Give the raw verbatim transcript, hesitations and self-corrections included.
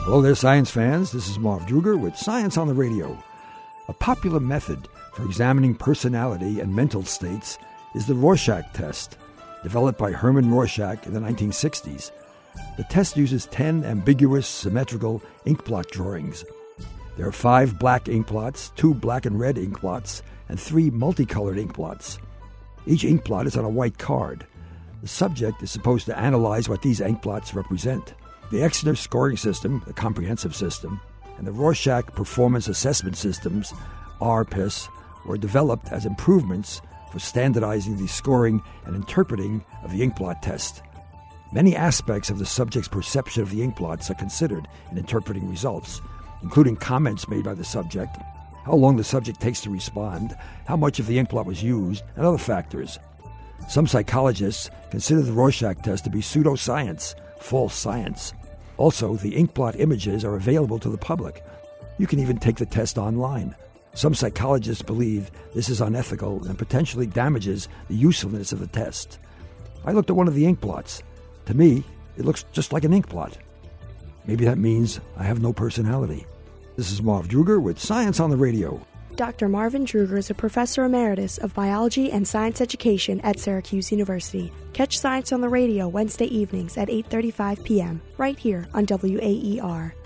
Hello there, science fans. This is Marv Druger with Science on the Radio. A popular method for examining personality and mental states is the Rorschach test, developed by Herman Rorschach in the nineteen sixties. The test uses ten ambiguous, symmetrical ink blot drawings. There are five black ink blots, two black and red ink blots, and three multicolored ink blots. Each ink blot is on a white card. The subject is supposed to analyze what these ink blots represent. The Exner scoring system, the comprehensive system, and the Rorschach performance assessment systems, R P I S, were developed as improvements for standardizing the scoring and interpreting of the inkblot test. Many aspects of the subject's perception of the inkblots are considered in interpreting results, including comments made by the subject, how long the subject takes to respond, how much of the inkblot was used, and other factors. Some psychologists consider the Rorschach test to be pseudoscience, false science. Also, the inkblot images are available to the public. You can even take the test online. Some psychologists believe this is unethical and potentially damages the usefulness of the test. I looked at one of the inkblots. To me, it looks just like an inkblot. Maybe that means I have no personality. This is Marv Druger with Science on the Radio. Doctor Marvin Druger is a professor emeritus of biology and science education at Syracuse University. Catch Science on the Radio Wednesday evenings at eight thirty-five p.m. right here on W A E R.